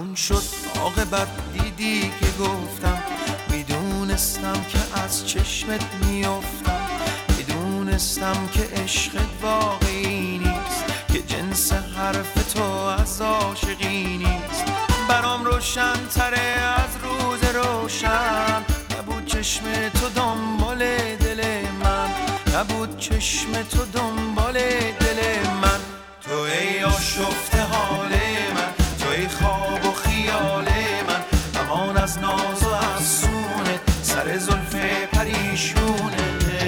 همون شد عاقبت دیدی که گفتم، میدونستم که از چشمت میافتم، میدونستم که عشقت واقعی نیست، که جنس حرف تو از عاشقی نیست. برام روشن تره از روز روشن، نبود چشم تو دنبال دل من، نبود چشم تو دنبال دل من. تو ای آشفته حال من، تو ای خواب و خیال من، امان از ناز و افسونت، سر زلف پریشونت.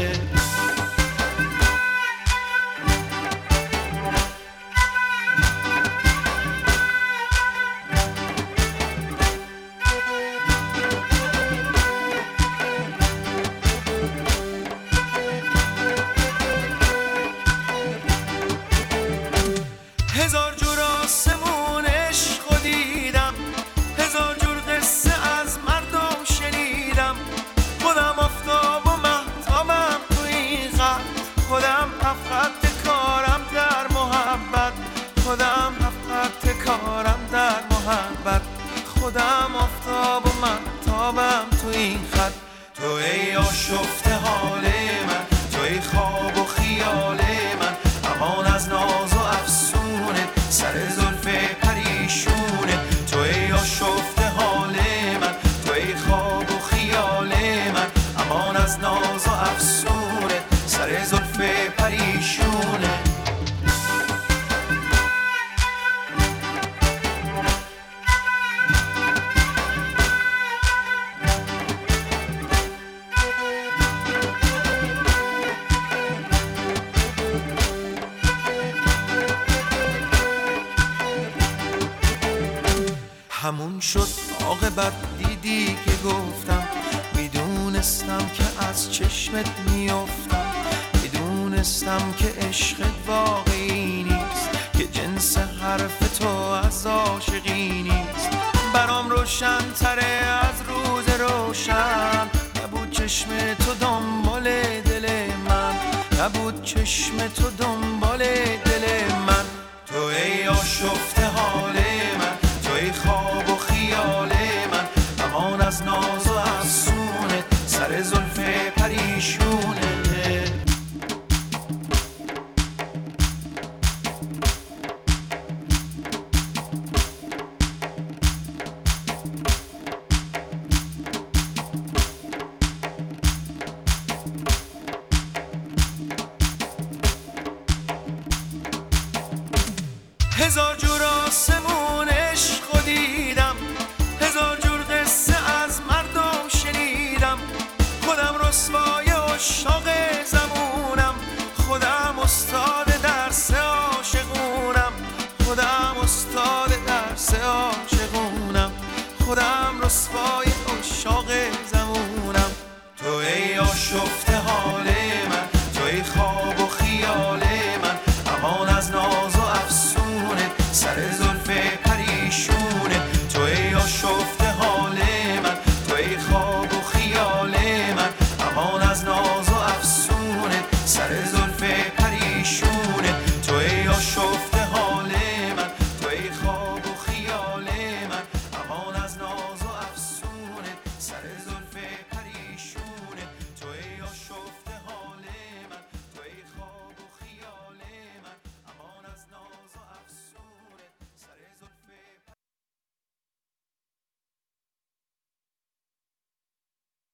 هزار جور آسمون عشق دیدم، هزار جور قصه از مردم شنیدم، خودم آفتاب و مهتابم تو این خط، خودم هفت کارم در محبت، خودم هفت کارم در محبت، خودم آفتاب و مهتابم تو این خط. تو ای آشفته حال من، تو ای خواب و خیال من، امان از ناز و افسونت، سر زلف پریشونت. تو ای آشفته حال من، تو ای خواب و خیال من، امان از ناز و افسونت، سر زلف پریشونت. همون شد عاقبت دیدی که گفتم، میدونستم که از چشمت میافتم، میدونستم که عشقت واقعی نیست، که جنس حرف تو از عاشقی نیست. برام روشن تره از روز روشن، نبود چشم تو دنبال دل من، نبود چشم تو دنبال دل من. تو ای آشفته حال من، تو ای خواب و خیال من، امان از ناز و افسونت، سر زلف پریشونت. هزار جور آسمون عشق دیدم، هزار جور قصه از مردم شنیدم، خودم رسوای عشاق زمونم، خودم استاد درس عاشقونم، خودم استاد درس عاشقونم، خودم رسوای عشاق زمونم. تو ای آشفته